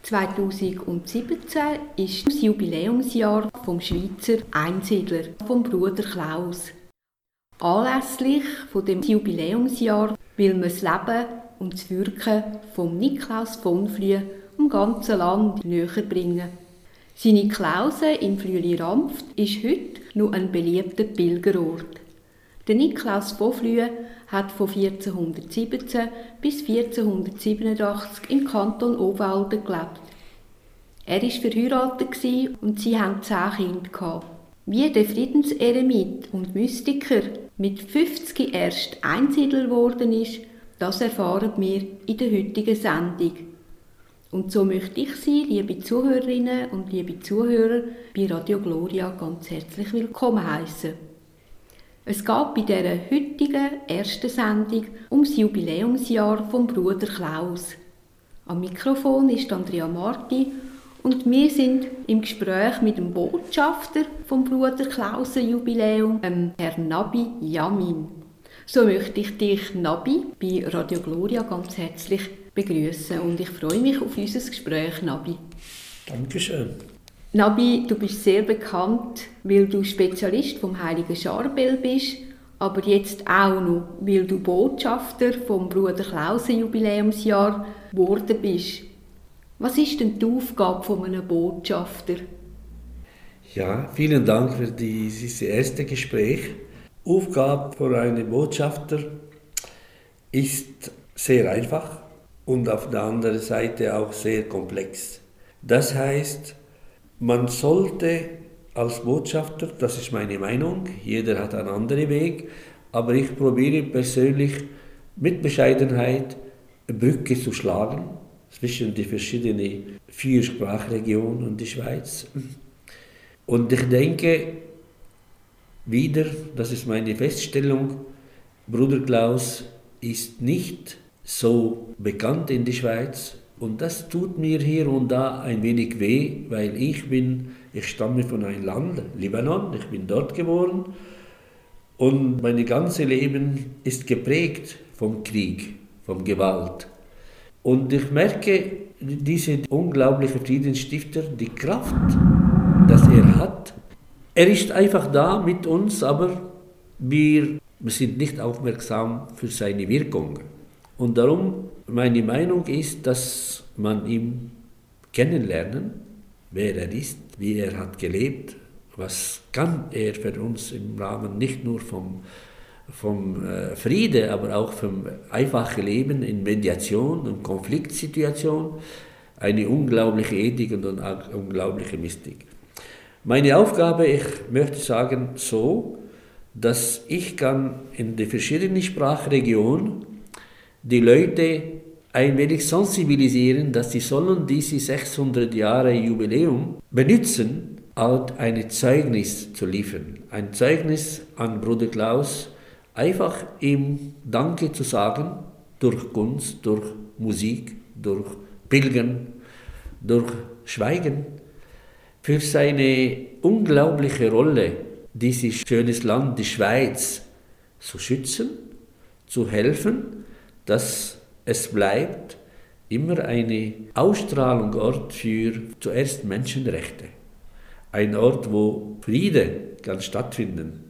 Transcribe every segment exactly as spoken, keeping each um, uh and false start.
zweitausendsiebzehn ist das Jubiläumsjahr vom Schweizer Einsiedler, vom Bruder Klaus. Anlässlich von dem Jubiläumsjahr will man das Leben und das Wirken von Niklaus von Flüe im ganzen Land näher bringen. Seine Klause in Flüeli-Rampft ist heute noch ein beliebter Pilgerort. Der Niklaus von Flüe hat von vierzehnhundertsiebzehn bis vierzehnhundertsiebenundachtzig im Kanton Obwalden gelebt. Er war verheiratet und sie hatten zehn Kinder. Wie der Friedenseremit und Mystiker mit fünfzig erst Einsiedler geworden ist, das erfahren wir in der heutigen Sendung. Und so möchte ich Sie, liebe Zuhörerinnen und liebe Zuhörer, bei Radio Gloria ganz herzlich willkommen heißen. Es geht bei dieser heutigen ersten Sendung um das Jubiläumsjahr vom Bruder Klaus. Am Mikrofon ist Andrea Marti und wir sind im Gespräch mit dem Botschafter vom Bruder Klaus Jubiläum, ähm, Herrn Nabi Yamin. So möchte ich dich, Nabi, bei Radio Gloria ganz herzlich begrüßen und ich freue mich auf unser Gespräch, Nabi. Dankeschön. Nabi, du bist sehr bekannt, weil du Spezialist vom Heiligen Charbel bist, aber jetzt auch noch, weil du Botschafter vom Bruder Klaus Jubiläumsjahr geworden bist. Was ist denn die Aufgabe von einem Botschafter? Ja, vielen Dank für dieses erste Gespräch. Aufgabe für einen Botschafter ist sehr einfach und auf der anderen Seite auch sehr komplex. Das heißt, man sollte als Botschafter, das ist meine Meinung, jeder hat einen anderen Weg, aber ich probiere persönlich mit Bescheidenheit eine Brücke zu schlagen zwischen die verschiedenen vier Sprachregionen und die Schweiz. Und ich denke wieder, das ist meine Feststellung, Bruder Klaus ist nicht so bekannt in der Schweiz. Und das tut mir hier und da ein wenig weh, weil ich bin, ich stamme von einem Land, Libanon, ich bin dort geboren und mein ganzes Leben ist geprägt vom Krieg, vom Gewalt. Und ich merke, diese unglaubliche Friedensstifter, die Kraft, dass er hat, er ist einfach da mit uns, aber wir sind nicht aufmerksam für seine Wirkung. Und darum, meine Meinung ist, dass man ihn kennenlernen, wer er ist, wie er hat gelebt, was kann er für uns im Rahmen nicht nur vom, vom äh, Friede, aber auch vom einfachen Leben in Mediation und Konfliktsituation, eine unglaubliche Ethik und eine unglaubliche Mystik. Meine Aufgabe, ich möchte sagen, so, dass ich kann in den verschiedenen Sprachregionen die Leute ein wenig sensibilisieren, dass sie sollen diese sechshundert Jahre Jubiläum benutzen, als ein Zeugnis zu liefern. Ein Zeugnis an Bruder Klaus, einfach ihm Danke zu sagen, durch Kunst, durch Musik, durch Pilgern, durch Schweigen, für seine unglaubliche Rolle, dieses schönes Land, die Schweiz, zu schützen, zu helfen, dass es bleibt immer eine Ausstrahlung Ort für zuerst Menschenrechte. Ein Ort, wo Friede kann stattfinden.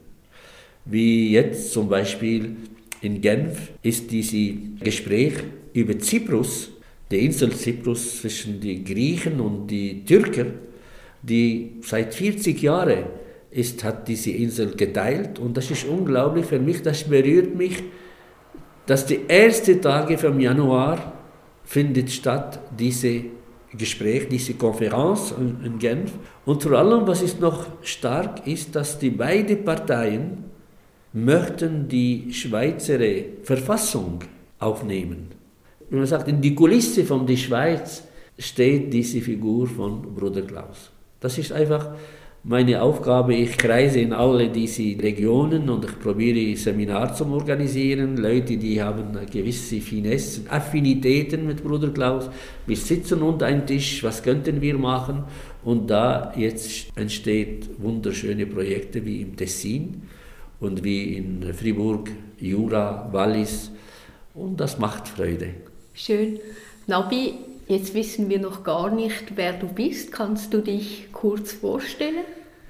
Wie jetzt zum Beispiel in Genf ist dieses Gespräch über Zyprus, die Insel Zyprus zwischen den Griechen und den Türken, die seit vierzig Jahren ist, hat diese Insel geteilt und das ist unglaublich für mich, das berührt mich, dass die ersten Tage vom Januar findet statt diese Gespräch, diese Konferenz in Genf. Und vor allem, was ist noch stark, ist, dass die beiden Parteien möchten die Schweizer Verfassung aufnehmen. Wenn man sagt, in die Kulisse von der Schweiz steht diese Figur von Bruder Klaus. Das ist einfach meine Aufgabe. Ich kreise in alle diese Regionen und ich probiere Seminare zu organisieren. Leute, die haben gewisse Finessen, Affinitäten mit Bruder Klaus. Wir sitzen unter einem Tisch, was könnten wir machen? Und da jetzt entsteht wunderschöne Projekte wie im Tessin und wie in Fribourg, Jura, Wallis. Und das macht Freude. Schön. Nabi, Jetzt wissen wir noch gar nicht, wer du bist. Kannst du dich kurz vorstellen?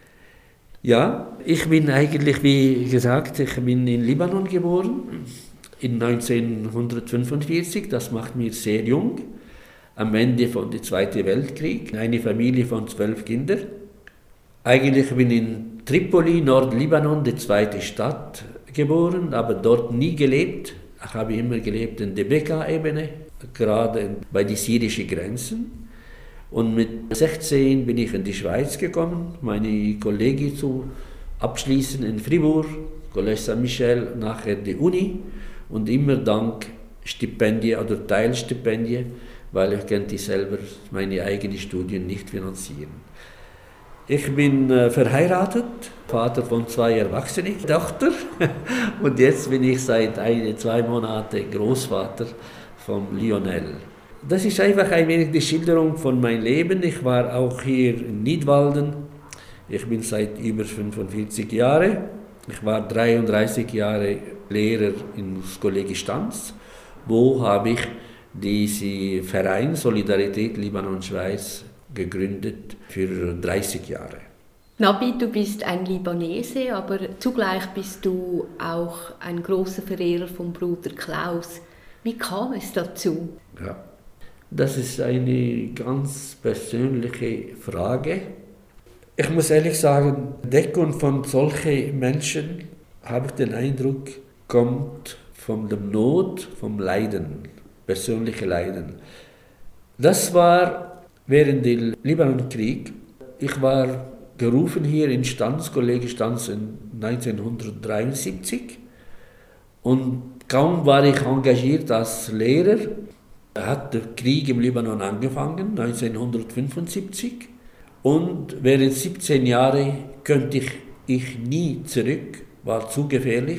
Ja, ich bin eigentlich, wie gesagt, ich bin in Libanon geboren, in neunzehnhundertfünfundvierzig, das macht mich sehr jung, am Ende von dem Zweiten Weltkrieg, eine Familie von zwölf Kindern. Eigentlich bin ich in Tripoli, Nordlibanon, die zweite Stadt, geboren, aber dort nie gelebt. Ich habe immer gelebt in der Bekaa-Ebene, gerade bei den syrischen Grenzen. Und mit sechzehn bin ich in die Schweiz gekommen, meine Kollegin zu abschließen in Fribourg, Collège Saint-Michel, nachher die Uni und immer dank Stipendien oder Teilstipendien, weil ich könnte selber meine eigenen Studien nicht finanzieren. Ich bin äh, verheiratet, Vater von zwei erwachsenen Töchtern und jetzt bin ich seit ein, zwei Monaten Großvater von Lionel. Das ist einfach ein wenig die Schilderung von meinem Leben. Ich war auch hier in Nidwalden. Ich bin seit über fünfundvierzig Jahren. Ich war dreiunddreißig Jahre Lehrer in Kollegie Stanz, wo habe ich diesen Verein Solidarität Libanon-Schweiz gegründet für dreißig Jahre. Nabi, du bist ein Libanese, aber zugleich bist du auch ein großer Verehrer vom Bruder Klaus. Wie kam es dazu? Ja. Das ist eine ganz persönliche Frage. Ich muss ehrlich sagen, Deckung von solchen Menschen, habe ich den Eindruck, kommt von der Not, vom Leiden, persönlichen Leiden. Das war während des Libanonkrieg. Ich war gerufen hier in Stanz, Kollege Stanz in neunzehnhundertdreiundsiebzig und kaum war ich engagiert als Lehrer, hat der Krieg im Libanon angefangen, neunzehnhundertfünfundsiebzig. Und während siebzehn Jahre könnte ich, ich nie zurück, war zu gefährlich.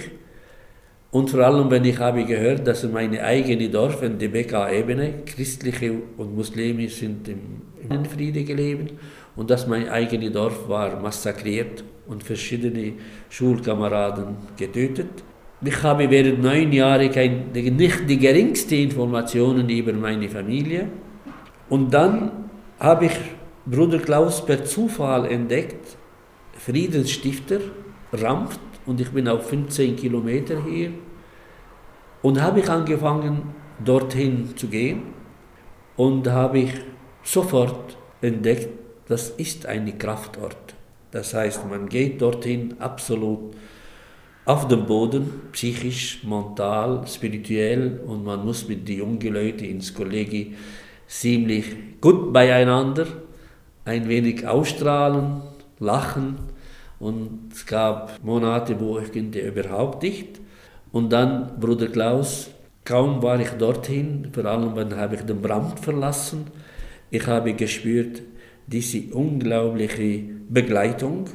Und vor allem, wenn ich habe gehört, dass meine eigene Dorf in der Bekaa-Ebene, christliche und Muslime sind im, im Frieden gelebt und dass mein eigenes Dorf war massakriert und verschiedene Schulkameraden getötet. Ich habe während neun Jahren kein, nicht die geringsten Informationen über meine Familie. Und dann habe ich Bruder Klaus per Zufall entdeckt, Friedensstifter, Rampft, und ich bin auf fünfzehn Kilometer hier. Und habe ich angefangen, dorthin zu gehen. Und habe ich sofort entdeckt, das ist ein Kraftort. Das heißt, man geht dorthin absolut auf dem Boden, psychisch, mental, spirituell, und man muss mit den jungen Leuten ins Kollegie ziemlich gut beieinander, ein wenig ausstrahlen, lachen, und es gab Monate, wo ich konnte überhaupt nicht. Und dann Bruder Klaus, kaum war ich dorthin, vor allem dann habe ich den Brand verlassen, ich habe gespürt, diese unglaubliche Begleitung,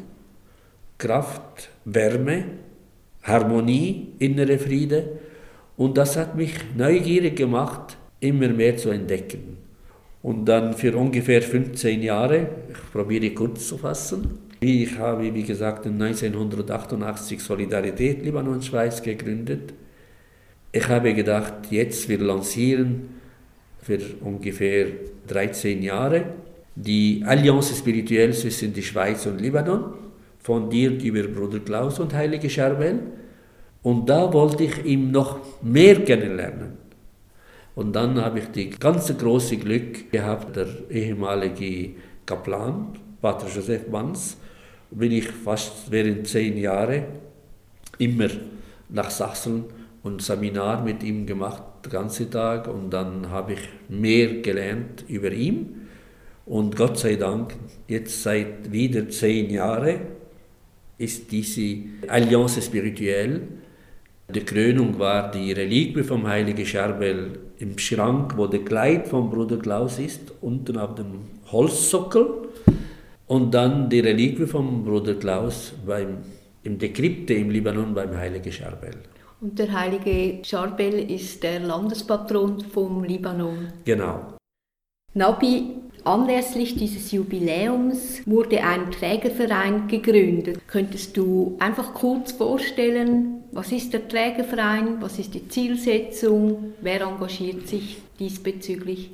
Kraft, Wärme, Harmonie, innere Friede, und das hat mich neugierig gemacht, immer mehr zu entdecken. Und dann für ungefähr fünfzehn Jahre, ich probiere kurz zu fassen, ich habe, wie gesagt, in neunzehnhundertachtundachtzig Solidarität Libanon-Schweiz gegründet. Ich habe gedacht, jetzt wir lancieren für ungefähr dreizehn Jahre die Allianz spirituelle zwischen der Schweiz und Libanon, fundiert über Bruder Klaus und Heilige Charbel. Und da wollte ich ihn noch mehr kennenlernen. Und dann habe ich das ganz große Glück gehabt, der ehemalige Kaplan, Pater Joseph Banz, bin ich fast während zehn Jahren immer nach Sachsen und Seminar mit ihm gemacht, den ganzen Tag. Und dann habe ich mehr gelernt über ihn. Und Gott sei Dank, jetzt seit wieder zehn Jahren, ist diese Allianz spirituelle. Die Krönung war die Reliquie vom Heiligen Charbel im Schrank, wo der Kleid vom Bruder Klaus ist, unten auf dem Holzsockel. Und dann die Reliquie vom Bruder Klaus beim, in der Krypte im Libanon beim Heiligen Charbel. Und der Heilige Charbel ist der Landespatron vom Libanon. Genau. Nabi, anlässlich dieses Jubiläums wurde ein Trägerverein gegründet. Könntest du einfach kurz vorstellen, was ist der Trägerverein, was ist die Zielsetzung, wer engagiert sich diesbezüglich?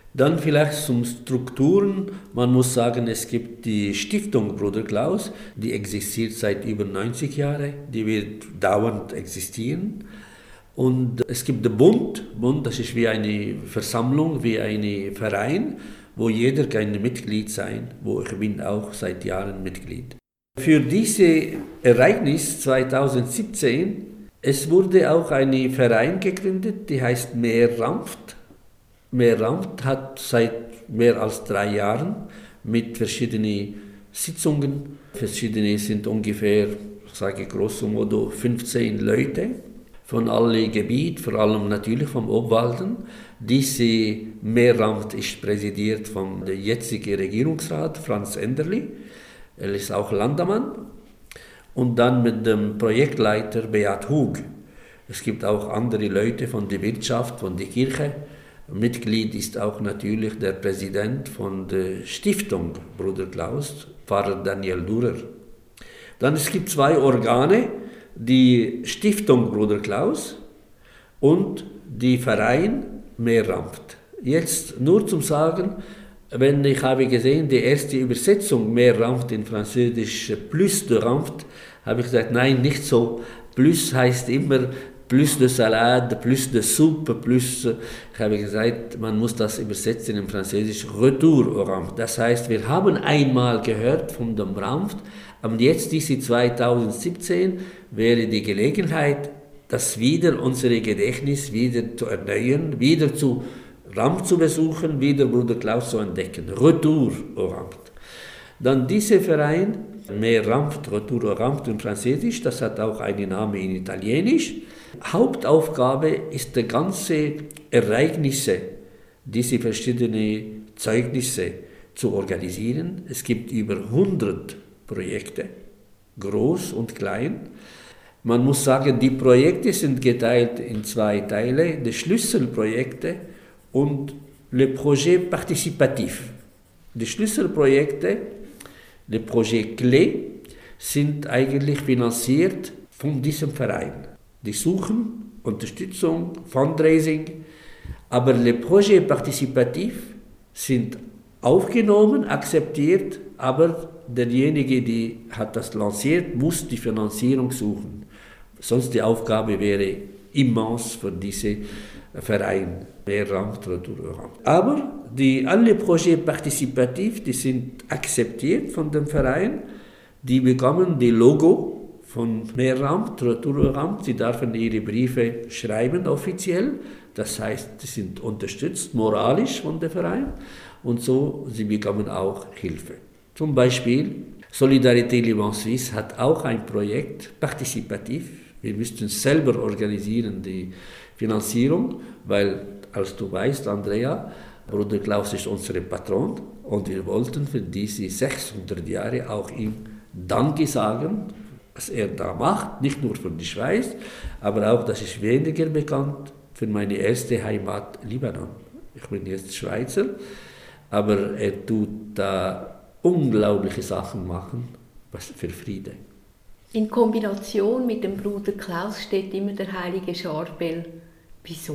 Dann vielleicht zum Strukturen. Man muss sagen, es gibt die Stiftung Bruder Klaus, die existiert seit über neunzig Jahren, die wird dauernd existieren. Und es gibt den Bund, Bund, das ist wie eine Versammlung, wie ein Verein, wo jeder kann Mitglied sein, wo ich bin auch seit Jahren Mitglied. Für dieses Ereignis zweitausendsiebzehn, es wurde auch ein Verein gegründet, die heißt Mehr Ranft. Mehr Ranft hat seit mehr als drei Jahren mit verschiedenen Sitzungen, verschiedene sind ungefähr, ich sage grosso modo, fünfzehn Leute von allen Gebieten, vor allem natürlich vom Obwalden. Diese Mehr Ranft ist präsidiert vom jetzigen Regierungsrat Franz Enderli. Er ist auch Landamann. Und dann mit dem Projektleiter Beat Hug. Es gibt auch andere Leute von der Wirtschaft, von der Kirche. Mitglied ist auch natürlich der Präsident von der Stiftung Bruder Klaus, Pfarrer Daniel Durer. Dann es gibt zwei Organe, die Stiftung Bruder Klaus und die Verein Mehr Ranft. Jetzt nur zum Sagen, wenn ich habe gesehen, die erste Übersetzung Mehr Ranft in Französisch Plus de Ranft, habe ich gesagt, nein, nicht so. Plus heißt immer plus de Salade, plus de Soupe, plus, ich habe gesagt, man muss das übersetzen in Französisch, Retour au Ranft. Das heißt, wir haben einmal gehört von dem Ranft, und jetzt diese zweitausendsiebzehn wäre die Gelegenheit, das wieder, unsere Gedächtnis wieder zu erneuern, wieder zu Ranft zu besuchen, wieder Bruder Klaus zu entdecken. Retour au Ranft. Dann dieser Verein, Mehr Ranft, Retour au Ranft in Französisch, das hat auch einen Namen in Italienisch. Hauptaufgabe ist die ganze Ereignisse, diese verschiedenen Zeugnisse zu organisieren. Es gibt über hundert Projekte, groß und klein. Man muss sagen, die Projekte sind geteilt in zwei Teile, die Schlüsselprojekte und le projet participatif. Die Schlüsselprojekte, die Projets Clés, sind eigentlich finanziert von diesem Verein. Die suchen Unterstützung, Fundraising, aber les projets participatifs sind aufgenommen, akzeptiert, aber derjenige, der hat das lanciert, muss die Finanzierung suchen. Sonst die Aufgabe wäre immens für diesen Verein, Mehr Ranft, Retour au Ranft. Aber die, alle Projets partizipativ, die sind akzeptiert von dem Verein, die bekommen die Logo von Mehr Ranft, Retour au Ranft. Sie dürfen ihre Briefe schreiben offiziell, das heißt, sie sind unterstützt moralisch von dem Verein und so, sie bekommen auch Hilfe. Zum Beispiel Solidarité Liban Suisse hat auch ein Projekt, partizipativ. Wir müssten selber organisieren, die Finanzierung, weil, als du weißt, Andrea, Bruder Klaus ist unser Patron und wir wollten für diese sechshundert Jahre auch ihm Danke sagen, was er da macht, nicht nur für die Schweiz, aber auch, das ist weniger bekannt, für meine erste Heimat Libanon. Ich bin jetzt Schweizer, aber er tut da unglaubliche Sachen machen, was für Friede. In Kombination mit dem Bruder Klaus steht immer der heilige Charbel. Wieso?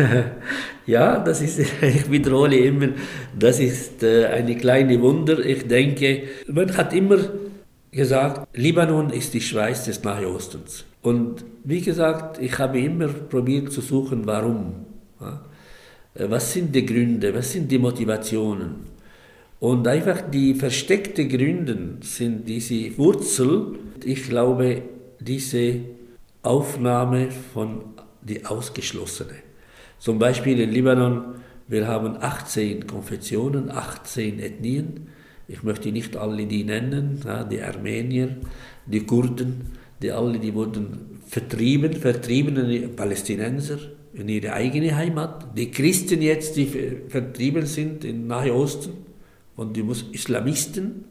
Ja, das ist, ich wiederhole immer, das ist eine kleine Wunder. Ich denke, man hat immer gesagt, Libanon ist die Schweiz des Nahen Ostens. Und wie gesagt, ich habe immer probiert zu suchen, warum. Was sind die Gründe, was sind die Motivationen? Und einfach die versteckten Gründe sind diese Wurzel, ich glaube, diese Aufnahme von die Ausgeschlossenen. Zum Beispiel in Libanon, wir haben achtzehn Konfessionen, achtzehn Ethnien. Ich möchte nicht alle die nennen, ja, die Armenier, die Kurden, die alle, die wurden vertrieben, vertriebene Palästinenser in ihre eigene Heimat. Die Christen jetzt, die vertrieben sind im Nahen Osten und die Islamisten.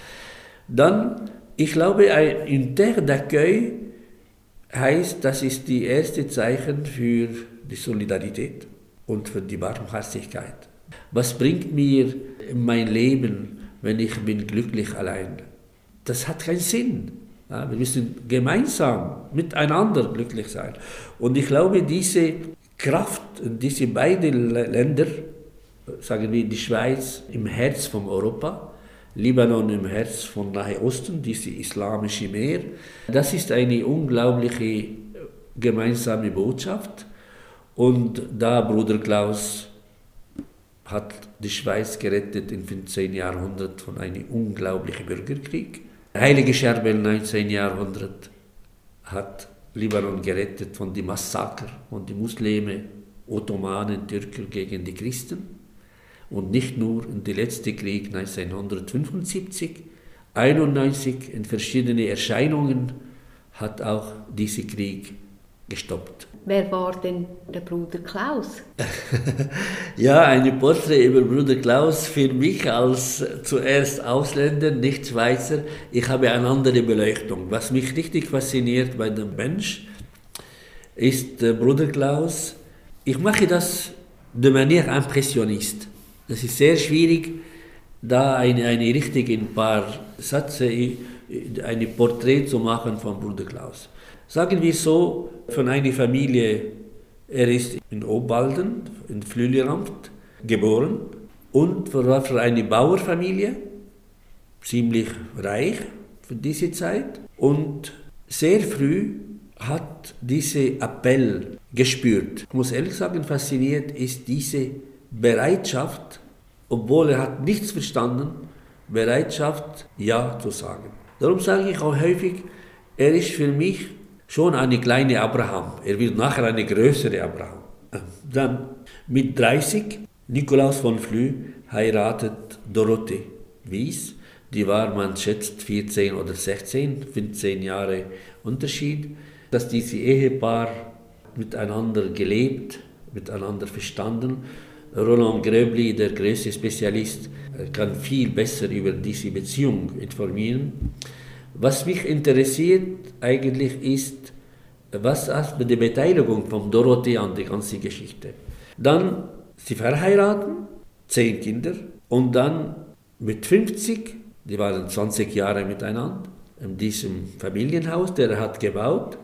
Dann, ich glaube, ein Terre d'accueil heißt, das ist die erste Zeichen für die Solidarität und für die Barmherzigkeit. Was bringt mir mein Leben, wenn ich bin glücklich allein? Das hat keinen Sinn. Ja, wir müssen gemeinsam miteinander glücklich sein. Und ich glaube, diese Kraft, diese beiden Länder, sagen wir, die Schweiz im Herz von Europa, Libanon im Herz von Nahe Osten, diese islamische Meer. Das ist eine unglaubliche gemeinsame Botschaft. Und da Bruder Klaus hat die Schweiz gerettet im fünfzehnten Jahrhundert von einem unglaublichen Bürgerkrieg. Heilige Scherbel neunzehnten Jahrhundert hat Libanon gerettet von den Massaker von den Muslime, Ottomanen, Türken gegen die Christen. Und nicht nur in den letzten Krieg neunzehnhundertfünfundsiebzig, einundneunzig in verschiedene Erscheinungen hat auch dieser Krieg gestoppt. Wer war denn der Bruder Klaus? Ja, ein Porträt über Bruder Klaus für mich als zuerst Ausländer, nicht Schweizer. Ich habe eine andere Beleuchtung. Was mich richtig fasziniert bei dem Mensch ist äh, Bruder Klaus. Ich mache das de manière impressionniste. Das ist sehr schwierig, da eine, eine richtig in ein paar Sätze ein Porträt zu machen von Bruder Klaus. Sagen wir so, von einer Familie, er ist in Obwalden, in Flüeleramt, geboren und war für eine Bauernfamilie, ziemlich reich für diese Zeit. Und sehr früh hat dieser Appell gespürt. Ich muss ehrlich sagen, fasziniert ist diese Bereitschaft, obwohl er hat nichts verstanden, Bereitschaft, Ja zu sagen. Darum sage ich auch häufig, er ist für mich schon eine kleine Abraham. Er wird nachher eine größere Abraham. Dann mit dreißig, Nikolaus von Flüe heiratet Dorothee Wies. Die war, man schätzt, vierzehn oder sechzehn, fünfzehn Jahre Unterschied. Dass dieses Ehepaar miteinander gelebt, miteinander verstanden. Roland Gröbli, der größte Spezialist, kann viel besser über diese Beziehung informieren. Was mich interessiert eigentlich ist, was ist die Beteiligung von Dorothee an der ganzen Geschichte. Dann sie verheiraten, zehn Kinder, und dann mit fünfzig, die waren zwanzig Jahre miteinander, in diesem Familienhaus, der er hat gebaut,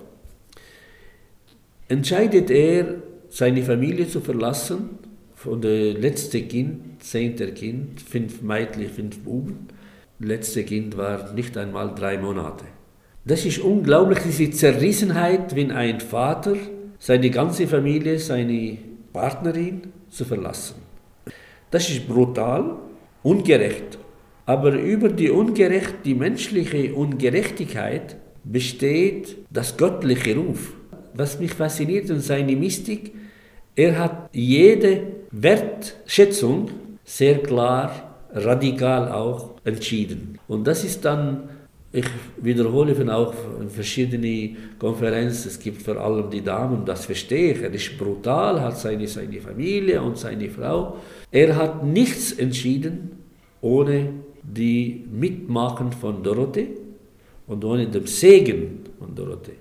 entscheidet er, seine Familie zu verlassen. Von der letzte Kind, zehnter Kind, fünf Mädchen, fünf Buben. Das letzte Kind war nicht einmal drei Monate. Das ist unglaublich, diese Zerrissenheit, wenn ein Vater seine ganze Familie, seine Partnerin zu verlassen. Das ist brutal, ungerecht. Aber über die Ungerecht, die menschliche Ungerechtigkeit besteht das göttliche Ruf. Was mich fasziniert in seiner Mystik, er hat jede Wertschätzung sehr klar, radikal auch entschieden. Und das ist dann, ich wiederhole von auch in verschiedenen Konferenzen, es gibt vor allem die Damen, das verstehe ich, er ist brutal, hat seine, seine Familie und seine Frau. Er hat nichts entschieden ohne die Mitmachen von Dorothee und ohne den Segen von Dorothee.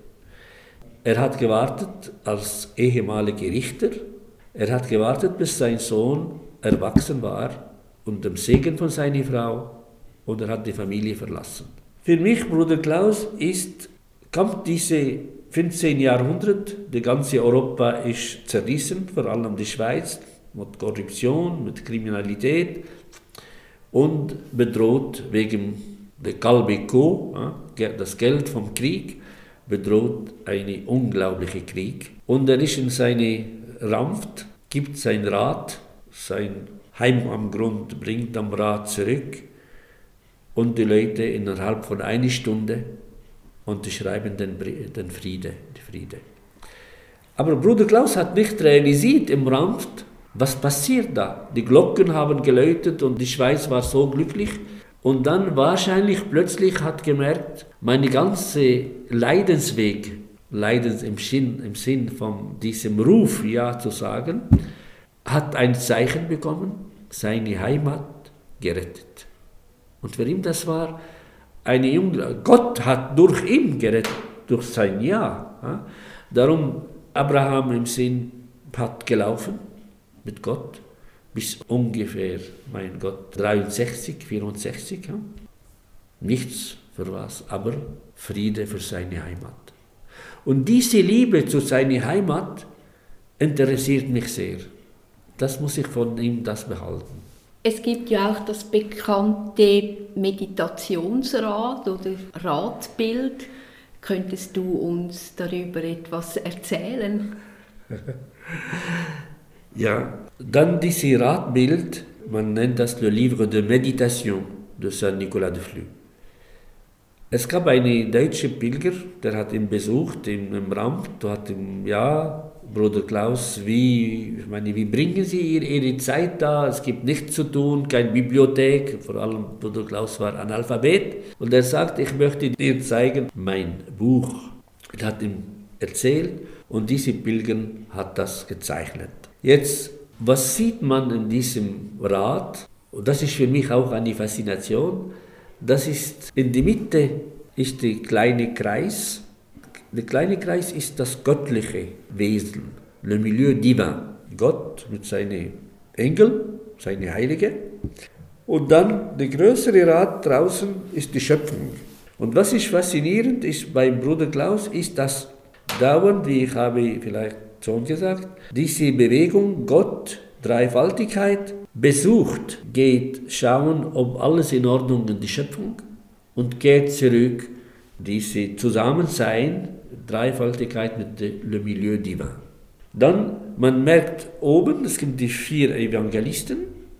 Er hat gewartet als ehemaliger Richter, er hat gewartet, bis sein Sohn erwachsen war und dem Segen von seiner Frau, und er hat die Familie verlassen. Für mich, Bruder Klaus, ist, kommt diese fünfzehnten Jahrhundert, das ganze Europa ist zerrissen, vor allem die Schweiz, mit Korruption, mit Kriminalität und bedroht wegen der Calbeco, das Geld vom Krieg, bedroht einen unglaublichen Krieg. Und er ist in seine Ranft, gibt sein Rat, sein Heim am Grund bringt am Rat zurück, und die Leute innerhalb von einer Stunde unterschreiben den, den Friede, die Friede. Aber Bruder Klaus hat nicht realisiert im Ranft, was passiert da. Die Glocken haben geläutet und die Schweiz war so glücklich. Und dann wahrscheinlich plötzlich hat gemerkt, mein ganzer Leidensweg, Leidens im Sinn, im Sinn von diesem Ruf, Ja zu sagen, hat ein Zeichen bekommen, seine Heimat gerettet. Und für ihn das war eine Junge, Gott hat durch ihn gerettet, durch sein Ja. Ja. Darum Abraham im Sinn hat gelaufen mit Gott bis ungefähr, mein Gott, dreiundsechzig, vierundsechzig. Ja. Nichts für was, aber Friede für seine Heimat. Und diese Liebe zu seiner Heimat interessiert mich sehr. das muss ich von ihm das behalten. Es gibt ja auch das bekannte Meditationsrad oder Radbild. Könntest du uns darüber etwas erzählen? Ja, dann dieses Radbild, man nennt das Le Livre de Méditation de Saint Nicolas de Flux. Es gab einen deutschen Pilger, der hat ihn besucht im, im Raum, der hat ihm, ja, Bruder Klaus, wie, ich meine, wie bringen Sie Ihre, Ihre Zeit da? Es gibt nichts zu tun, keine Bibliothek, vor allem Bruder Klaus war Analphabet. Und er sagt, ich möchte dir zeigen, mein Buch. Er hat ihm erzählt und diese Pilger hat das gezeichnet. Jetzt, was sieht man in diesem Rad? Und das ist für mich auch eine Faszination. Das ist, in der Mitte ist der kleine Kreis. Der kleine Kreis ist das göttliche Wesen, le milieu divin. Gott mit seinen Engeln, seine Heilige. Und dann der größere Rad draußen ist die Schöpfung. Und was ist faszinierend ist beim Bruder Klaus, ist das dauernd, wie ich habe vielleicht schon gesagt, diese Bewegung Gott, Dreifaltigkeit, besucht, geht schauen, ob alles in Ordnung ist in der Schöpfung und geht zurück, diese Zusammensein, Dreifaltigkeit mit dem Le Milieu Divin. Dann, man merkt oben, es gibt die vier Evangelisten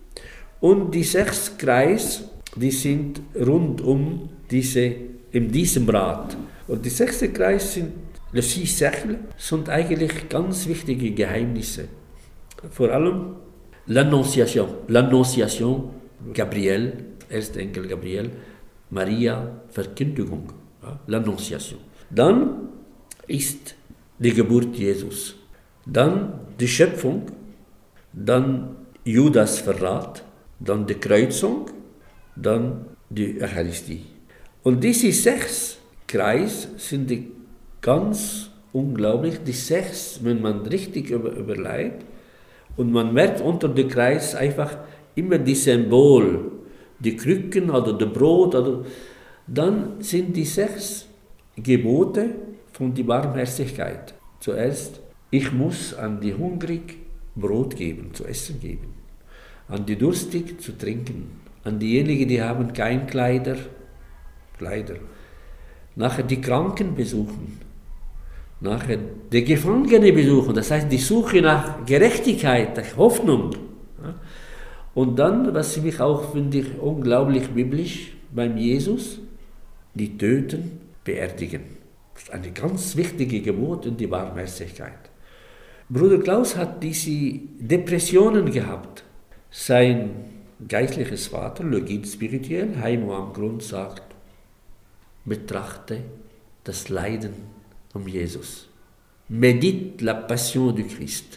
und die sechs Kreis, die sind rund um diese, in diesem Rad. Und die sechs Kreis sind, le six cercles, sind eigentlich ganz wichtige Geheimnisse. Vor allem l'Annonciation, l'Annonciation, Gabriel, Erstengel Gabriel, Maria, Verkündigung, ja, l'Annonciation. Dann ist die Geburt Jesus, dann die Schöpfung, dann Judas Verrat, dann die Kreuzung, dann die Eucharistie. Und diese sechs Kreise sind die ganz unglaublich, die sechs, wenn man richtig über, überlegt, und man merkt unter dem Kreis einfach immer die Symbol, die Krücken oder das Brot, oder, dann sind die sechs Gebote von der Barmherzigkeit. Zuerst, ich muss an die Hungrig Brot geben, zu essen geben, an die Durstig zu trinken, an diejenigen, die haben kein Kleider, Kleider, nachher die Kranken besuchen, nachher die Gefangene besuchen, das heißt die Suche nach Gerechtigkeit, nach Hoffnung. Und dann, was mich auch, finde ich, unglaublich biblisch, beim Jesus, die Töten beerdigen. Das ist eine ganz wichtige Gebot in die Barmherzigkeit. Bruder Klaus hat diese Depressionen gehabt. Sein geistliches Vater, le guide spirituel, Heimo am Grund, sagt, betrachte das Leiden um Jesus. Médite la Passion du Christ.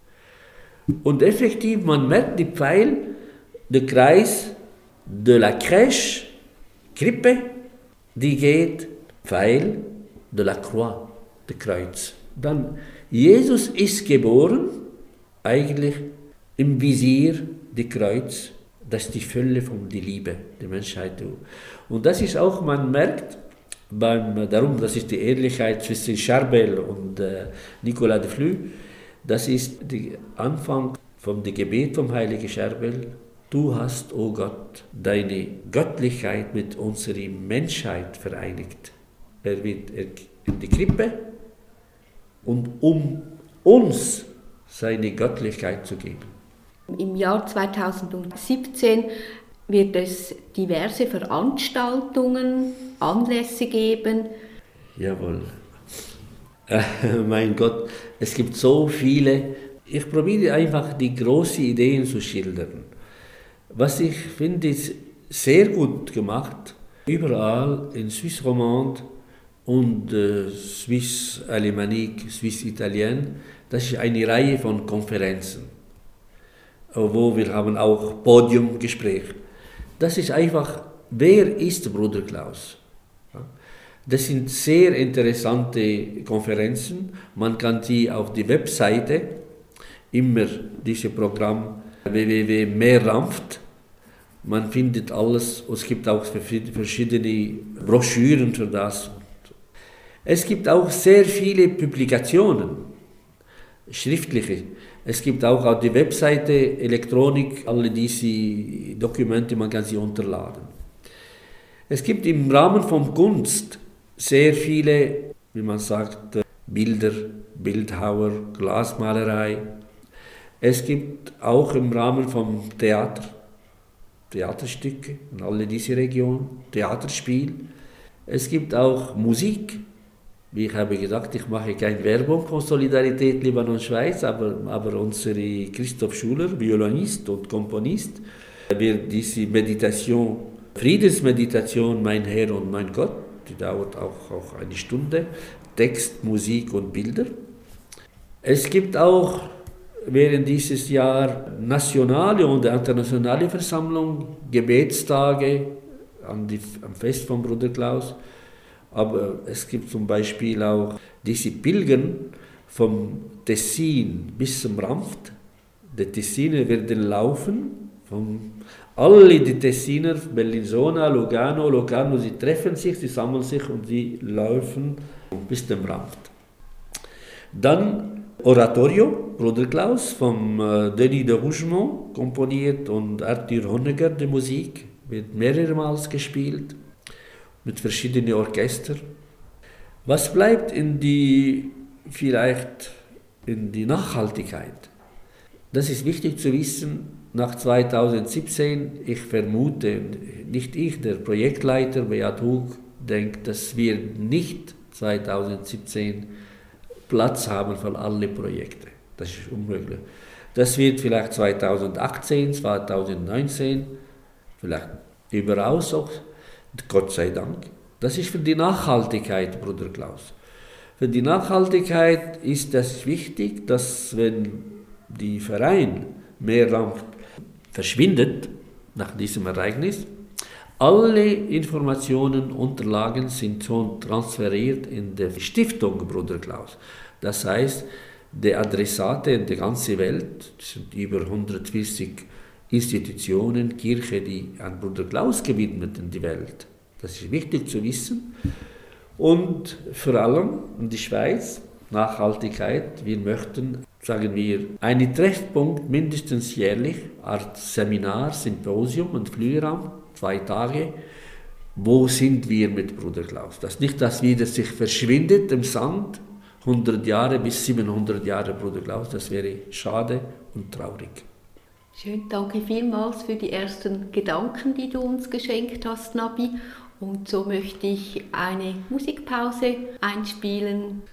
Und effektiv, man merkt die Pfeil, der Kreis de la Crèche, Krippe, die geht, Pfeil de la Croix, der Kreuz. Dann, Jesus ist geboren, eigentlich im Visier, die Kreuz, das ist die Fülle von der Liebe der Menschheit. Und das ist auch, man merkt, beim, darum, das ist die Ähnlichkeit zwischen Charbel und äh, Nicolas de Flux, das ist der Anfang vom Gebet vom heiligen Charbel. Du hast, o oh Gott, deine Göttlichkeit mit unserer Menschheit vereinigt. Er wird in die Krippe und um uns seine Göttlichkeit zu geben. Im Jahr zweitausendsiebzehn wird es diverse Veranstaltungen, Anlässe geben. Jawohl. Äh, mein Gott, es gibt so viele. Ich probiere einfach die großen Ideen zu schildern. Was ich finde, ist sehr gut gemacht. Überall in Suisse Romande und äh, Suisse Alémanique, Suisse Italien, das ist eine Reihe von Konferenzen, wo wir haben auch Podiumgespräche. Das ist einfach, wer ist Bruder Klaus? Das sind sehr interessante Konferenzen. Man kann die auf die Webseite, immer dieses Programm w w w punkt mehr rampft. Man findet alles, es gibt auch verschiedene Broschüren für das. Es gibt auch sehr viele Publikationen. schriftliche. Es gibt auch auf der Webseite Elektronik, alle diese Dokumente, man kann sie runterladen. Es gibt im Rahmen von Kunst sehr viele, wie man sagt, Bilder, Bildhauer, Glasmalerei. Es gibt auch im Rahmen vom Theater, Theaterstücke in alle diese Regionen, Theaterspiel. Es gibt auch Musik. Wie ich habe gesagt, ich mache keine Werbung von Solidarität Libanon-Schweiz, aber, aber unser Christoph Schuler, Violinist und Komponist, wird diese Meditation, Friedensmeditation, mein Herr und mein Gott, die dauert auch, auch eine Stunde, Text, Musik und Bilder. Es gibt auch während dieses Jahr nationale und internationale Versammlungen, Gebetstage an die, am Fest von Bruder Klaus. Aber es gibt zum Beispiel auch diese Pilgern vom Tessin bis zum Ranft. Die Tessiner werden laufen, von alle die Tessiner, Bellinzona, Lugano, Locarno, sie treffen sich, sie sammeln sich und sie laufen bis zum Ranft. Dann Oratorio, Bruder Klaus, vom äh, Denis de Rougemont komponiert und Arthur Honegger, die Musik, wird mehrmals gespielt, mit verschiedenen Orchestern. Was bleibt in die, vielleicht in die Nachhaltigkeit? Das ist wichtig zu wissen, nach zweitausendsiebzehn, ich vermute, nicht ich, der Projektleiter Beat Hug, denkt, dass wir nicht zweitausendsiebzehn Platz haben für alle Projekte. Das ist unmöglich. Das wird vielleicht zweitausendachtzehn, zweitausendneunzehn, vielleicht überaus auch, Gott sei Dank. Das ist für die Nachhaltigkeit, Bruder Klaus. Für die Nachhaltigkeit ist es wichtig, dass wenn die Verein Meerranft verschwindet nach diesem Ereignis, alle Informationen, Unterlagen sind schon transferiert in die Stiftung Bruder Klaus. Das heißt, die Adressate in der ganzen Welt, das sind über hundertvierzig Institutionen, Kirche, die an Bruder Klaus gewidmet in die Welt. Das ist wichtig zu wissen. Und vor allem in die Schweiz, Nachhaltigkeit, wir möchten, sagen wir, einen Treffpunkt mindestens jährlich, Art Seminar, Symposium und Flüeramt, zwei Tage, wo sind wir mit Bruder Klaus? Das nicht, dass wieder sich verschwindet im Sand, hundert Jahre bis siebenhundert Jahre Bruder Klaus, das wäre schade und traurig. Schön, danke vielmals für die ersten Gedanken, die du uns geschenkt hast, Nabi. Und so möchte ich eine Musikpause einspielen.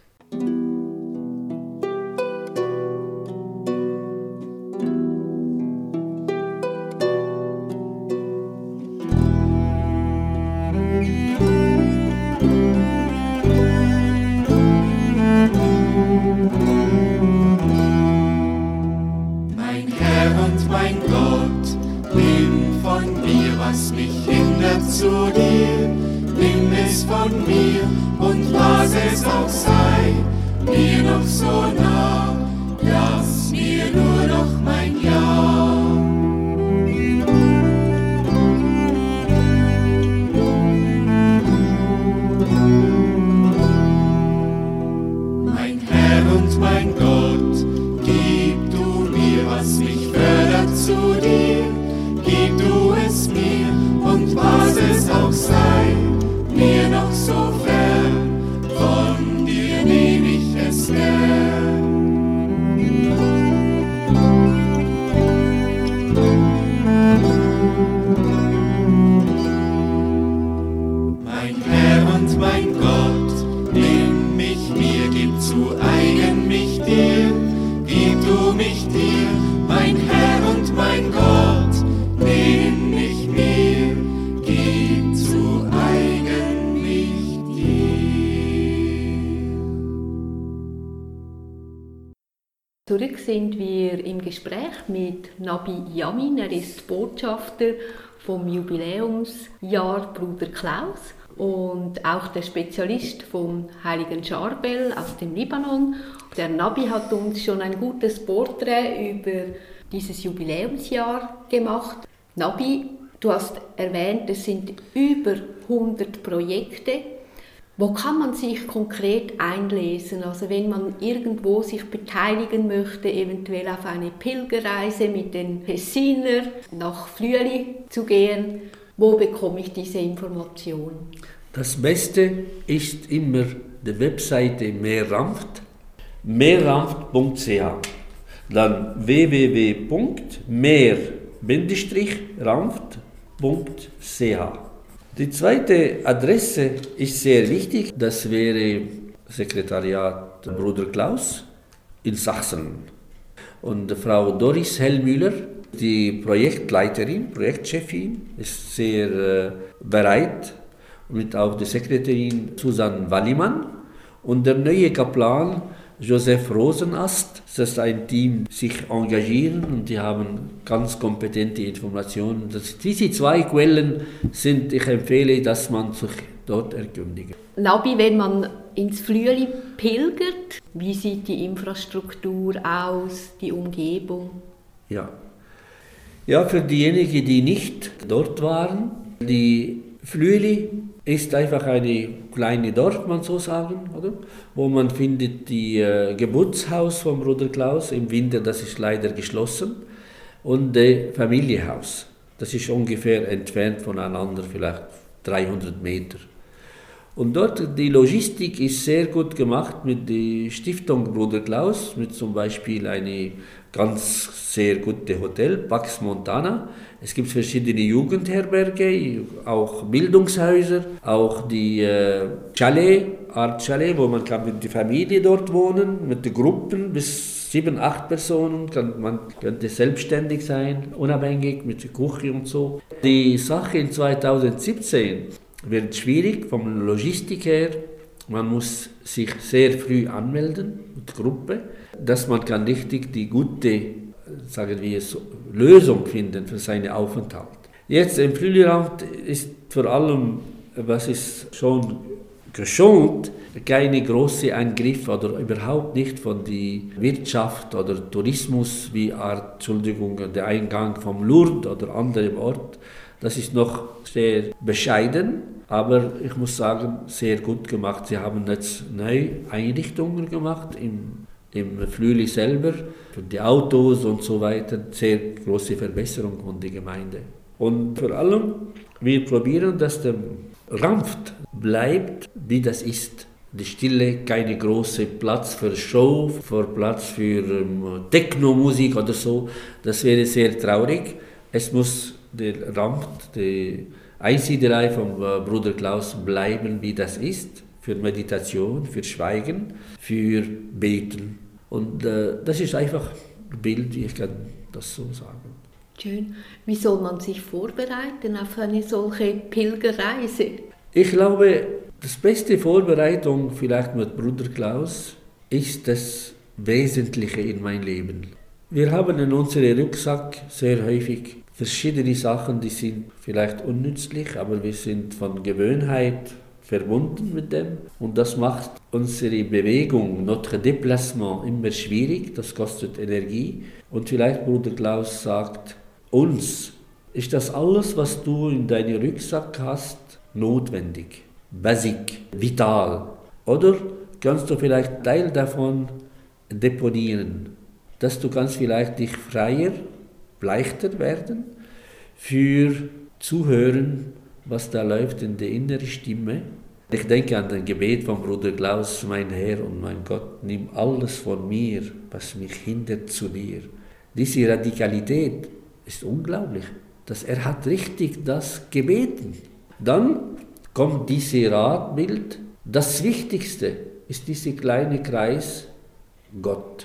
Zurück sind wir im Gespräch mit Nabi Yamin. Er ist Botschafter vom Jubiläumsjahr Bruder Klaus und auch der Spezialist vom Heiligen Charbel aus dem Libanon. Der Nabi hat uns schon ein gutes Porträt über dieses Jubiläumsjahr gemacht. Nabi, du hast erwähnt, es sind über hundert Projekte. Wo kann man sich konkret einlesen? Also wenn man irgendwo sich beteiligen möchte, eventuell auf eine Pilgerreise mit den Tessinern nach Flüeli zu gehen, wo bekomme ich diese Information? Das Beste ist immer die Webseite Meerranft, meerranft punkt c h. Dann w w w punkt meer ranft punkt c h. Die zweite Adresse ist sehr wichtig, das wäre Sekretariat Bruder Klaus in Sachsen. Und Frau Doris Hellmüller, die Projektleiterin, Projektchefin, ist sehr äh, bereit, und auch die Sekretärin Susanne Wallimann und der neue Kaplan Josef Rosenast. Das ist ein Team, das sich engagieren und die haben ganz kompetente Informationen. Das, diese zwei Quellen sind, ich empfehle, dass man sich dort erkundigt. Nabi, wenn man ins Flüeli pilgert, wie sieht die Infrastruktur aus, die Umgebung? Ja, ja für diejenigen, die nicht dort waren, die Flüeli ist einfach eine kleine Dorf, man so sagen, oder? Wo man findet die äh, Geburtshaus von Bruder Klaus, im Winter, das ist leider geschlossen, und das Familienhaus, das ist ungefähr entfernt voneinander, vielleicht dreihundert Meter. Und dort, die Logistik ist sehr gut gemacht mit der Stiftung Bruder Klaus, mit zum Beispiel einem ganz sehr guten Hotel, Pax Montana. Es gibt verschiedene Jugendherberge, auch Bildungshäuser, auch die äh, Chalet, Art Chalet, wo man kann mit der Familie dort wohnen, mit den Gruppen bis sieben, acht Personen, kann, man könnte selbstständig sein, unabhängig mit der Küche und so. Die Sache in zweitausendsiebzehn wird schwierig vom Logistik her. Man muss sich sehr früh anmelden mit der Gruppe, dass man kann richtig die gute, sagen wir so, Lösung finden für seinen Aufenthalt. Jetzt im Flüeliramt ist vor allem, was ist schon geschont, keine große Eingriff oder überhaupt nicht von der Wirtschaft oder Tourismus wie Art, Entschuldigung, der Eingang vom Lourdes oder anderem Ort. Das ist noch sehr bescheiden, aber ich muss sagen, sehr gut gemacht. Sie haben jetzt neue Einrichtungen gemacht im, im Flüeli selber, für die Autos und so weiter. Sehr große Verbesserung von der Gemeinde. Und vor allem, wir probieren, dass der Ranft bleibt, wie das ist. Die Stille, keine große Platz für Show, für Platz für ähm, Techno-Musik oder so. Das wäre sehr traurig. Es muss der Ranft, die Einsiedlerei von äh, Bruder Klaus bleiben, wie das ist, für Meditation, für Schweigen, für Beten. Und äh, das ist einfach ein Bild, ich kann das so sagen. Schön. Wie soll man sich vorbereiten auf eine solche Pilgerreise? Ich glaube, das beste Vorbereitung vielleicht mit Bruder Klaus ist das Wesentliche in meinem Leben. Wir haben in unserem Rucksack sehr häufig verschiedene Sachen, die sind vielleicht unnützlich, aber wir sind von Gewohnheit verbunden mit dem. Und das macht unsere Bewegung, notre déplacement, immer schwierig, das kostet Energie. Und vielleicht Bruder Klaus sagt, uns ist das alles, was du in deinem Rucksack hast, notwendig, basic, vital. Oder kannst du vielleicht Teil davon deponieren, dass du kannst vielleicht dich freier, leichter werden für Zuhören, was da läuft in der inneren Stimme. Ich denke an das Gebet von Bruder Klaus, mein Herr und mein Gott, nimm alles von mir, was mich hindert zu dir. Diese Radikalität ist unglaublich, dass er hat richtig das gebeten. Dann kommt dieses Ratbild. Das Wichtigste ist dieser kleine Kreis Gott.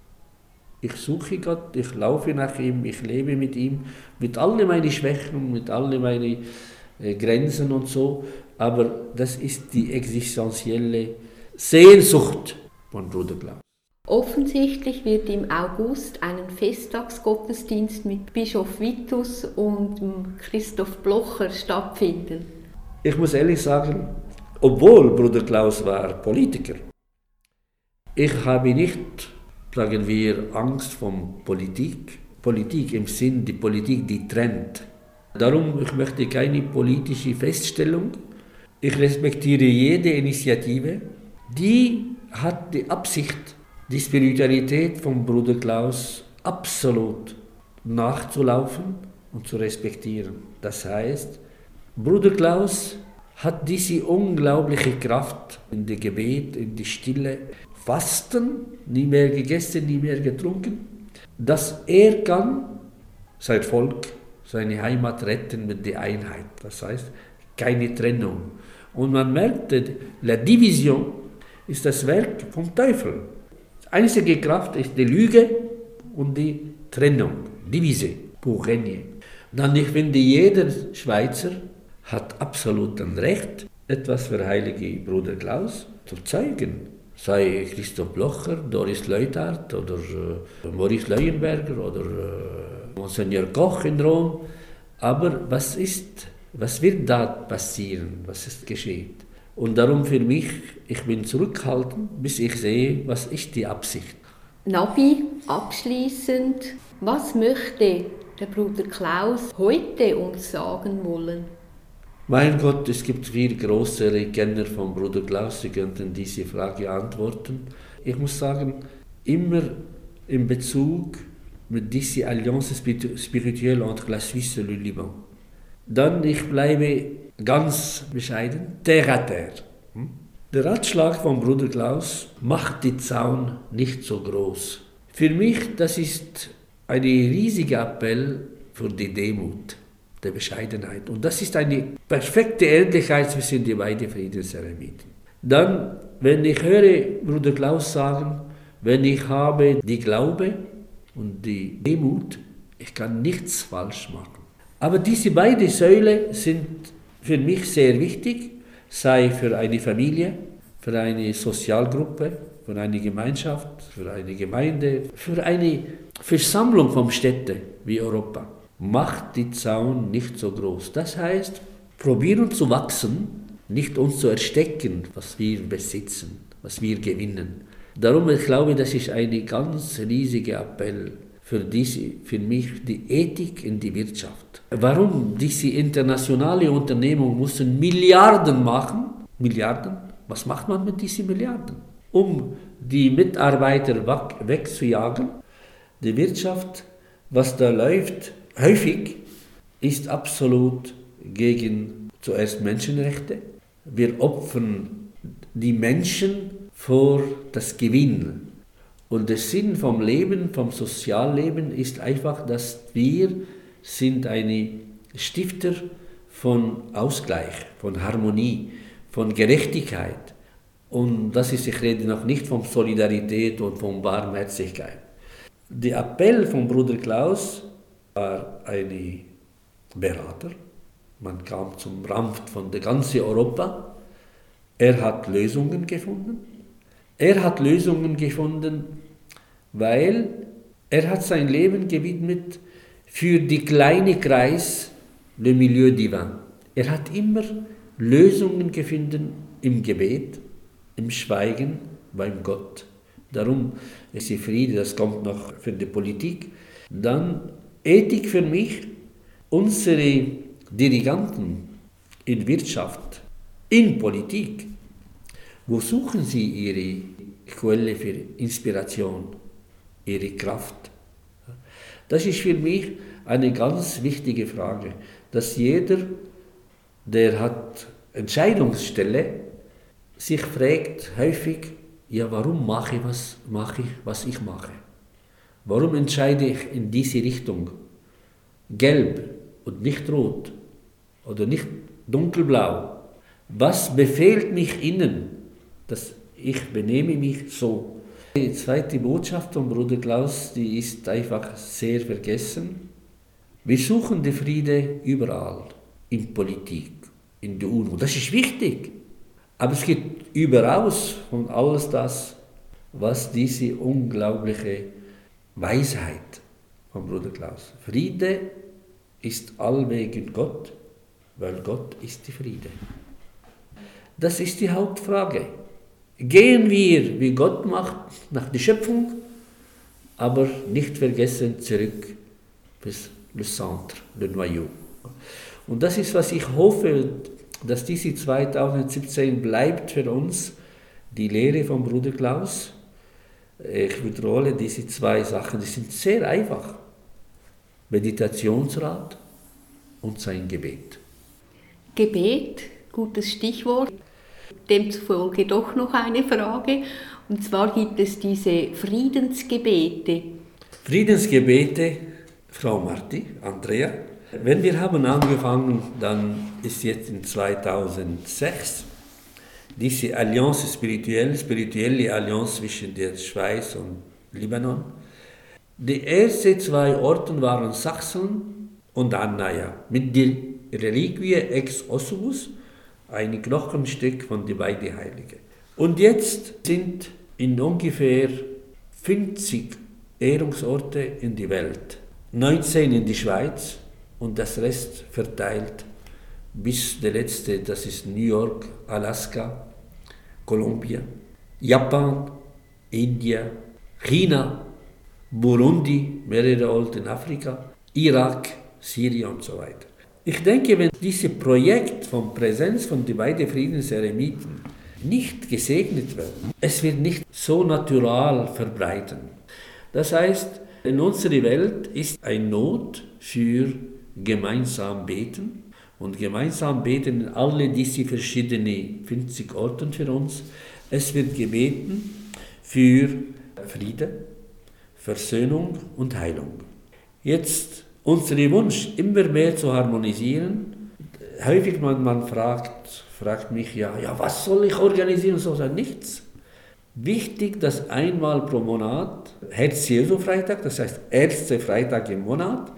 Ich suche Gott, ich laufe nach ihm, ich lebe mit ihm, mit all meinen Schwächen, mit all meinen äh, Grenzen und so. Aber das ist die existenzielle Sehnsucht von Bruder Klaus. Offensichtlich wird im August ein Festtagsgottesdienst mit Bischof Vitus und Christoph Blocher stattfinden. Ich muss ehrlich sagen, obwohl Bruder Klaus war Politiker, ich habe nicht, sagen wir, Angst vor Politik. Politik im Sinn, die Politik, die trennt. Darum, ich möchte keine politische Feststellung Ich respektiere jede Initiative, die hat die Absicht, die Spiritualität von Bruder Klaus absolut nachzulaufen und zu respektieren. Das heißt, Bruder Klaus hat diese unglaubliche Kraft in dem Gebet, in die Stille, Fasten, nie mehr gegessen, nie mehr getrunken, dass er kann sein Volk, seine Heimat retten mit der Einheit. Das heißt, keine Trennung. Und man merkt, la Division ist das Werk vom Teufel. Die einzige Kraft ist die Lüge und die Trennung, Divise, pour régner. Dann, ich finde, jeder Schweizer hat absolut ein Recht, etwas für heilige Bruder Klaus zu zeigen. Sei Christoph Blocher, Doris Leuthard oder äh, Maurice Leuenberger oder äh, Monseigneur Koch in Rom. Aber was ist, was wird da passieren, was ist geschehen? Und darum für mich, ich bin zurückhaltend, bis ich sehe, was ist die Absicht. Nabi, abschließend, was möchte der Bruder Klaus heute uns sagen wollen? Mein Gott, es gibt viele größere Kenner von Bruder Klaus, die könnten diese Frage antworten. Ich muss sagen, immer in Bezug mit dieser Alliance spirituelle entre la Suisse und le Liban. Dann, ich bleibe ganz bescheiden, terre à terre. Der Ratschlag von Bruder Klaus macht die Zaun nicht so groß. Für mich, das ist ein riesiger Appell für die Demut, der Bescheidenheit. Und das ist eine perfekte Ähnlichkeit zwischen die beiden Friedenseremiten. Dann, wenn ich höre Bruder Klaus sagen, wenn ich habe die Glaube und die Demut, ich kann nichts falsch machen. Aber diese beiden Säulen sind für mich sehr wichtig, sei für eine Familie, für eine Sozialgruppe, für eine Gemeinschaft, für eine Gemeinde, für eine Versammlung von Städten wie Europa. Macht die Zaun nicht so groß. Das heißt, probieren zu wachsen, nicht uns zu erstecken, was wir besitzen, was wir gewinnen. Darum, ich glaube, das ist ein ganz riesiger Appell für, diese, für mich, die Ethik in die Wirtschaft. Warum diese internationale Unternehmung müssen Milliarden machen? Milliarden? Was macht man mit diesen Milliarden? Um die Mitarbeiter wegzujagen. Die Wirtschaft, was da läuft, häufig ist absolut gegen zuerst Menschenrechte. Wir opfern die Menschen vor das Gewinn. Und der Sinn vom Leben, vom Sozialleben ist einfach, dass wir sind eine Stifter von Ausgleich, von Harmonie, von Gerechtigkeit. Und das ist, ich rede noch nicht von Solidarität und von Barmherzigkeit. Der Appell von Bruder Klaus war ein Berater. Man kam zum Rand von der ganzen Europa. Er hat Lösungen gefunden. Er hat Lösungen gefunden, weil er hat sein Leben gewidmet für die kleine Kreis, le milieu divin. Er hat immer Lösungen gefunden im Gebet, im Schweigen beim Gott. Darum ist die Friede, das kommt noch für die Politik. Dann Ethik für mich, unsere Diriganten in Wirtschaft, in Politik, wo suchen sie ihre Quelle für Inspiration, ihre Kraft? Das ist für mich eine ganz wichtige Frage, dass jeder, der hat Entscheidungsstelle, sich fragt häufig, ja, warum mache ich, was mache ich, was ich mache? Warum entscheide ich in diese Richtung? Gelb und nicht rot oder nicht dunkelblau. Was befehlt mich innen, dass ich benehme mich so? Die zweite Botschaft von Bruder Klaus, die ist einfach sehr vergessen. Wir suchen den Frieden überall, in Politik, in der UNO. Das ist wichtig. Aber es geht überaus von alles das, was diese unglaubliche Weisheit von Bruder Klaus. Friede ist allweg in Gott, weil Gott ist die Friede. Das ist die Hauptfrage. Gehen wir, wie Gott macht, nach der Schöpfung, aber nicht vergessen zurück bis le centre, le noyau. Und das ist, was ich hoffe, dass diese zweitausendsiebzehn bleibt für uns die Lehre von Bruder Klaus. Ich wiederhole diese zwei Sachen, die sind sehr einfach. Meditationsrat und sein Gebet. Gebet, gutes Stichwort. Demzufolge doch noch eine Frage. Und zwar gibt es diese Friedensgebete. Friedensgebete, Frau Marti, Andrea. Wenn wir haben angefangen, dann ist jetzt in zweitausendsechs diese Allianz spirituelle, spirituelle Allianz zwischen der Schweiz und Libanon. Die ersten zwei Orte waren Sachsen und Annaya mit der Reliquie ex ossus, ein Knochenstück von den beiden Heiligen. Und jetzt sind in ungefähr fünfzig Ehrungsorte in die Welt, neunzehn in die Schweiz und das Rest verteilt bis der letzte, das ist New York, Alaska, Kolumbien, Japan, Indien, China, Burundi, mehrere Orte in Afrika, Irak, Syrien und so weiter. Ich denke, wenn dieses Projekt von Präsenz von den beiden Friedenseremiten nicht gesegnet wird, es wird nicht so natural verbreiten. Das heißt, in unserer Welt ist eine Not für gemeinsam beten und gemeinsam beten in alle diese verschiedenen fünfzig Orten für uns. Es wird gebeten für Frieden, Versöhnung und Heilung. Jetzt unser Wunsch, immer mehr zu harmonisieren. Häufig man, man fragt, fragt mich, ja, ja, was soll ich organisieren? So sagt nichts. Wichtig, dass einmal pro Monat, Herz-Jesu-Freitag, das heißt erster Freitag im Monat,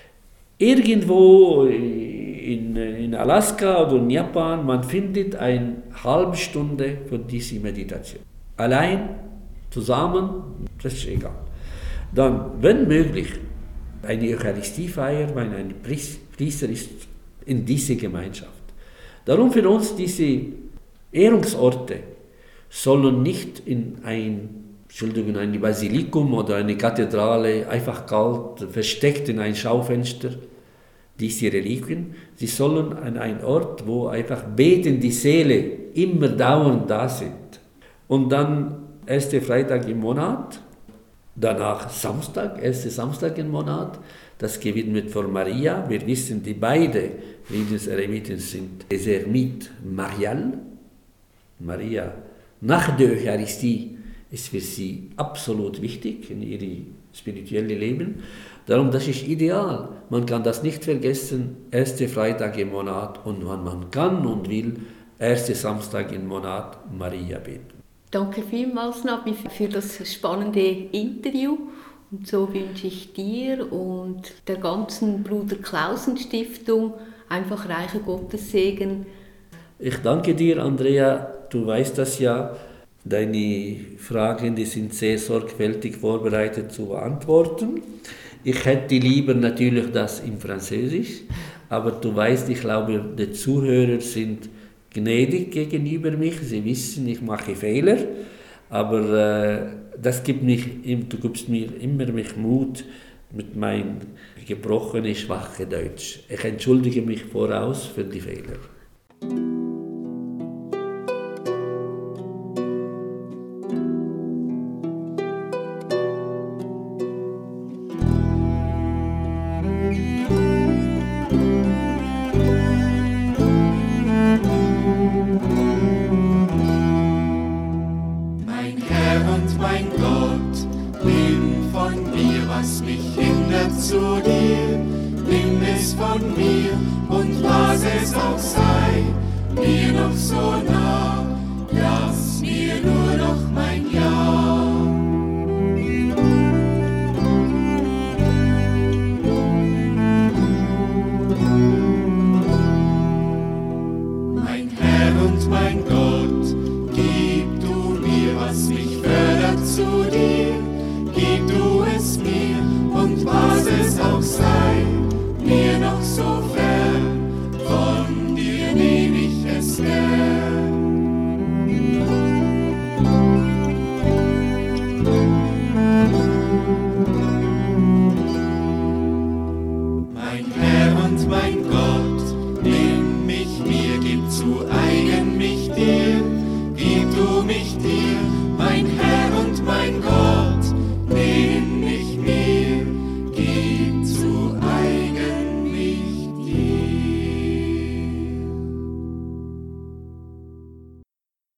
irgendwo in, in Alaska oder in Japan, man findet eine halbe Stunde für diese Meditation. Allein, zusammen, das ist egal. Dann, wenn möglich, eine Eucharistiefeier, weil ein Priester ist in dieser Gemeinschaft. Darum für uns diese Ehrungsorte sollen nicht in ein, Entschuldigung, ein Basilikum oder eine Kathedrale einfach kalt, versteckt in ein Schaufenster, diese Reliquien. Sie sollen an einen Ort, wo einfach beten die Seele immer dauernd da sind. Und dann erster Freitag im Monat, danach Samstag, erster Samstag im Monat, das gewidmet für Maria. Wir wissen, die beiden Friedenseremiten sind des Eremit Marial. Maria nach der Eucharistie ist für sie absolut wichtig in ihrem spirituellen Leben. Darum, das ist ideal. Man kann das nicht vergessen, erster Freitag im Monat und wenn man kann und will, erster Samstag im Monat Maria beten. Danke vielmals, Nabi, für das spannende Interview. Und so wünsche ich dir und der ganzen Bruder Klausen Stiftung einfach reichen Gottessegen. Ich danke dir, Andrea. Du weißt das ja. Deine Fragen, die sind sehr sorgfältig vorbereitet zu beantworten. Ich hätte lieber natürlich das in Französisch, aber du weißt, ich glaube, die Zuhörer sind gnädig gegenüber mich, sie wissen, ich mache Fehler, aber äh, das gibt mich, du gibst mir immer mich Mut mit meinem gebrochenen, schwachen Deutsch. Ich entschuldige mich voraus für die Fehler. zu eigen mich dir, gib du mich dir,